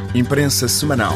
Imprensa Semanal.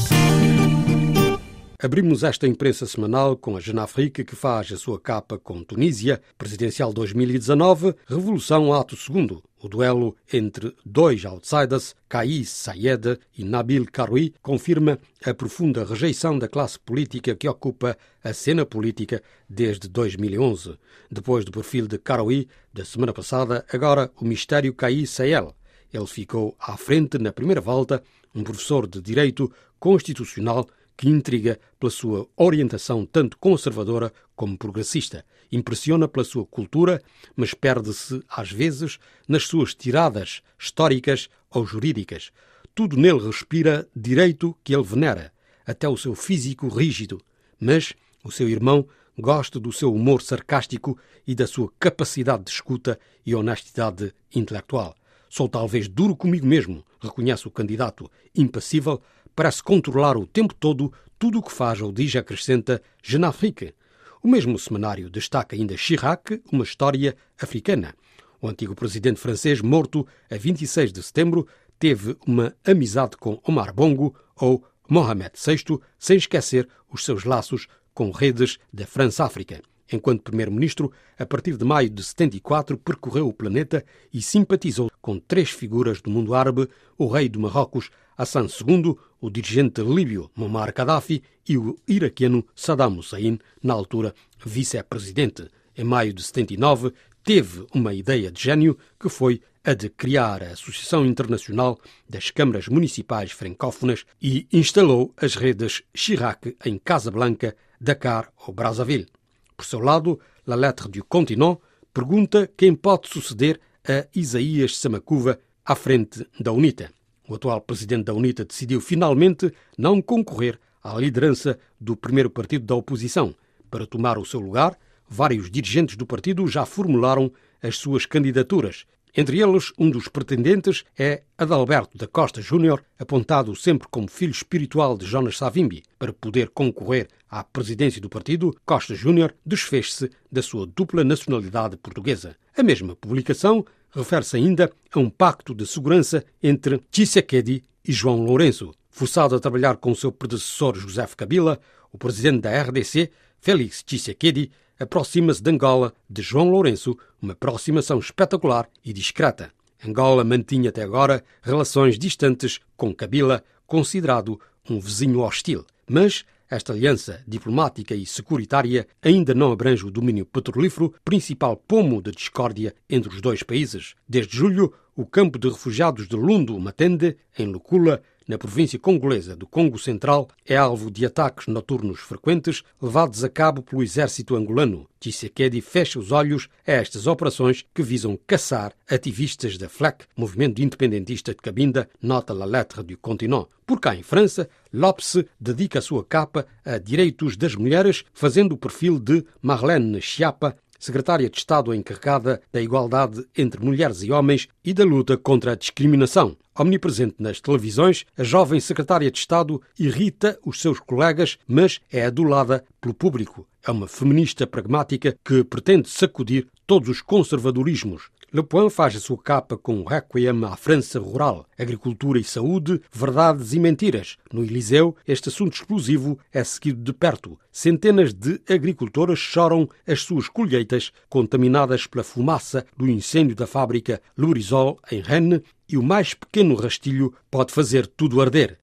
Abrimos esta imprensa semanal com a Jeune Afrique, que faz a sua capa com Tunísia, Presidencial 2019, Revolução Ato II. O duelo entre dois outsiders, Kais Saied e Nabil Karoui, confirma a profunda rejeição da classe política que ocupa a cena política desde 2011. Depois do perfil de Karoui da semana passada, agora o mistério Kais Saied. Ele ficou à frente na primeira volta, um professor de Direito Constitucional que intriga pela sua orientação tanto conservadora como progressista. Impressiona pela sua cultura, mas perde-se, às vezes, nas suas tiradas históricas ou jurídicas. Tudo nele respira direito que ele venera, até o seu físico rígido. Mas o seu irmão gosta do seu humor sarcástico e da sua capacidade de escuta e honestidade intelectual. Sou talvez duro comigo mesmo, reconhece o candidato impassível, parece controlar o tempo todo tudo o que faz ou diz, acrescenta Jeune Afrique. O mesmo semanário destaca ainda Chirac, uma história africana. O antigo presidente francês, morto a 26 de setembro, teve uma amizade com Omar Bongo ou Mohamed VI, sem esquecer os seus laços com redes da França-África. Enquanto primeiro-ministro, a partir de maio de 74, percorreu o planeta e simpatizou com três figuras do mundo árabe, o rei do Marrocos, Hassan II, o dirigente líbio Muammar Gaddafi e o iraquiano Saddam Hussein, na altura vice-presidente. Em maio de 79, teve uma ideia de gênio que foi a de criar a Associação Internacional das Câmaras Municipais Francófonas e instalou as redes Chirac em Casablanca, Dakar ou Brazzaville. Por seu lado, La Lettre du Continent pergunta quem pode suceder a Isaías Samakuva à frente da UNITA. O atual presidente da UNITA decidiu finalmente não concorrer à liderança do primeiro partido da oposição. Para tomar o seu lugar, vários dirigentes do partido já formularam as suas candidaturas. Entre eles, um dos pretendentes é Adalberto da Costa Júnior, apontado sempre como filho espiritual de Jonas Savimbi. Para poder concorrer à presidência do partido, Costa Júnior desfez-se da sua dupla nacionalidade portuguesa. A mesma publicação refere-se ainda a um pacto de segurança entre Tshisekedi e João Lourenço. Forçado a trabalhar com seu predecessor Joseph Kabila, o presidente da RDC, Félix Tshisekedi, aproxima-se de Angola de João Lourenço, uma aproximação espetacular e discreta. Angola mantinha até agora relações distantes com Kabila, considerado um vizinho hostil. Mas esta aliança diplomática e securitária ainda não abrange o domínio petrolífero, principal pomo de discórdia entre os dois países. Desde julho, o campo de refugiados de Lundu Matende, em Lukula, na província congolesa do Congo Central, é alvo de ataques noturnos frequentes levados a cabo pelo exército angolano. Tshisekedi fecha os olhos a estas operações que visam caçar ativistas da FLEC, movimento independentista de Cabinda, nota La Lettre du Continent. Por cá em França, Lopes dedica a sua capa a direitos das mulheres, fazendo o perfil de Marlène Schiappa, secretária de Estado encarregada da igualdade entre mulheres e homens e da luta contra a discriminação. Omnipresente nas televisões, a jovem secretária de Estado irrita os seus colegas, mas é adulada pelo público. É uma feminista pragmática que pretende sacudir todos os conservadorismos. Le Point faz a sua capa com um requiem à França rural, agricultura e saúde, verdades e mentiras. No Eliseu, este assunto explosivo é seguido de perto. Centenas de agricultoras choram as suas colheitas contaminadas pela fumaça do incêndio da fábrica Lurisol, em Rennes, e o mais pequeno rastilho pode fazer tudo arder.